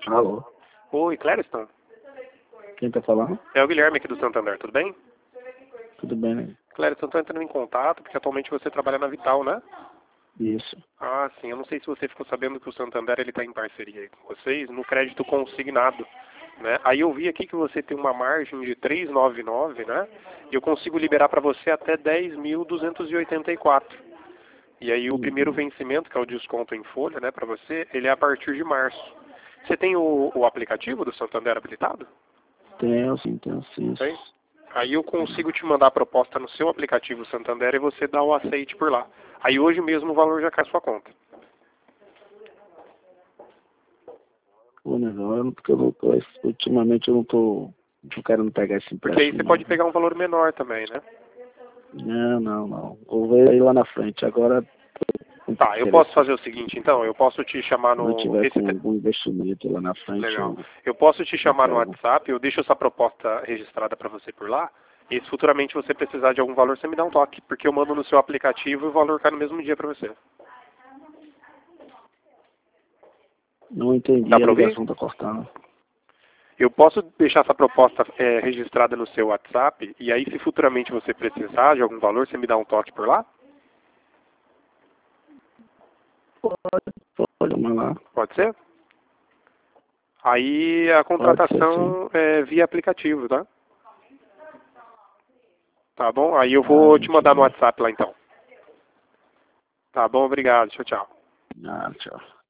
Alô, Oi, Clériston. quem tá falando? É o Guilherme aqui do Santander, tudo bem? Tudo bem, né? Clériston, estou entrando em contato porque atualmente você trabalha na Vital, né? Isso. Ah, sim. Eu não sei se você ficou sabendo que o Santander ele está em parceria aí com vocês no crédito consignado, né? Aí eu vi aqui que você tem uma margem de 399, né? E eu consigo liberar para você até 10.284. E aí o primeiro vencimento, que é o desconto em folha, né, para você, ele é a partir de março. Você tem o aplicativo do Santander habilitado? Tenho sim. Tem? Aí eu consigo te mandar a proposta no seu aplicativo Santander e você dá o aceite por lá. Aí hoje mesmo o valor já cai na sua conta. Pô, negão, porque eu não tô, ultimamente eu não tô querendo pegar esse Porque aí você empréstimo, não. pode pegar um valor menor também, né? Não. Vou ver aí lá na frente. Agora, com Tá, eu interesse, posso fazer o seguinte, então, eu posso te chamar quando eu no... tiver Esse... com algum investimento lá na frente, Legal. eu Eu posso te chamar no pego. WhatsApp, eu deixo essa proposta registrada para você por lá, e se futuramente você precisar de algum valor, você me dá um toque, porque eu mando no seu aplicativo e o valor cai no mesmo dia para você. Não entendi, Dá a para ouvir? ligação tá cortando. Eu posso deixar essa proposta registrada no seu WhatsApp, e aí se futuramente você precisar de algum valor, você me dá um toque por lá? Pode chamar lá. Pode ser? Aí a Pode ser sim. contratação é via aplicativo, tá? Tá bom? Aí eu Ah, vou te gente mandar no boa. WhatsApp lá então. Tá bom? Obrigado. Tchau, tchau. Ah, tchau.